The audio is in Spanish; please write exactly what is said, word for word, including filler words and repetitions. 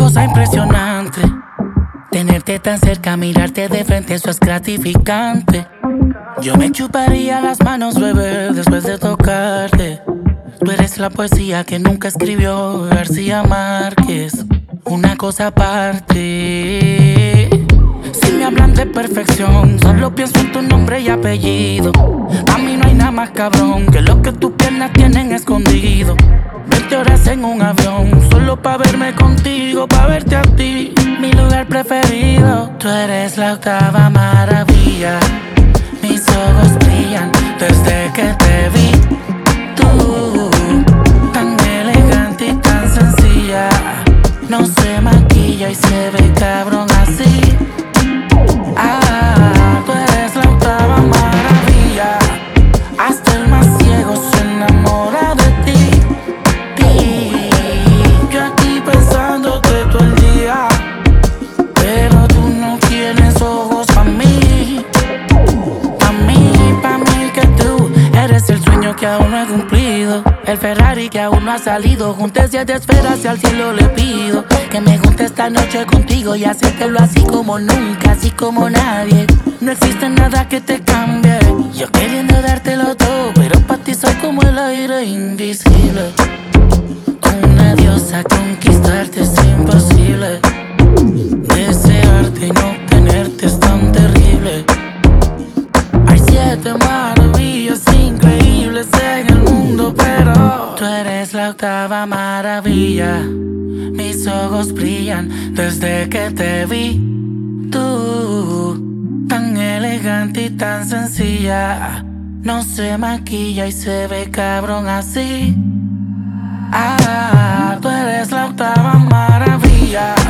cosa impresionante. Tenerte tan cerca, mirarte de frente, eso es gratificante. Yo me chuparía las manos, bebé, después de tocarte. Tú eres la poesía que nunca escribió García Márquez. Una cosa aparte. Si me hablan de perfección, solo pienso en tu nombre y apellido. A mí no hay nada más cabrón que lo que tus piernas tienen escondido. veinte horas en un avión, solo pa' verme contigo, pa' verte a ti. Mi lugar preferido. Tú eres la octava maravilla. Mis ojos brillan desde que te vi. Tú, tan elegante y tan sencilla. No se maquilla y se ve cabrón así. Ah, tú eres la octava maravilla. Hasta el más ciego se enamora de ti. Ti. Yo aquí pensándote todo el día, pero tú no tienes ojos pa' mí. Pa' mí, pa' mí que tú eres el sueño que aún no he cumplido. El Ferrari que aún no ha salido. Junté siete esferas y al cielo le pido que me junte esta noche contigo y hacértelo así como nunca, así como nadie. No existe nada que te cambie. Yo queriendo dártelo todo, pero pa' ti soy como el aire invisible. Una diosa, conquistarte es imposible. Desearte y no tenerte es tan terrible. Hay siete maravillas increíbles en el mundo, pero tú eres la octava maravilla. Mis ojos brillan desde que te vi. Tú, tan elegante y tan sencilla. No se maquilla y se ve cabrón así. Ah, tú eres la octava maravilla.